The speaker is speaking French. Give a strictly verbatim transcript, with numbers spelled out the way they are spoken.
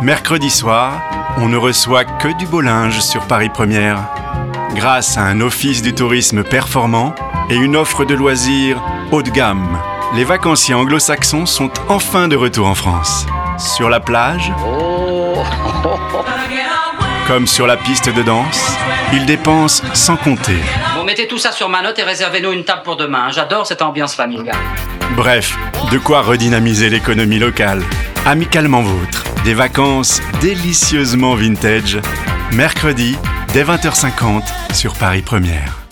Mercredi soir, on ne reçoit que du beau linge sur Paris Première. Grâce à un office du tourisme performant et une offre de loisirs haut de gamme, les vacanciers anglo-saxons sont enfin de retour en France. Sur la plage, comme sur la piste de danse, ils dépensent sans compter. Bon, mettez tout ça sur ma note et réservez-nous une table pour demain. J'adore cette ambiance familiale. Bref, de quoi redynamiser l'économie locale. Amicalement vôtre, des vacances délicieusement vintage. Mercredi, dès vingt heures cinquante sur Paris Première.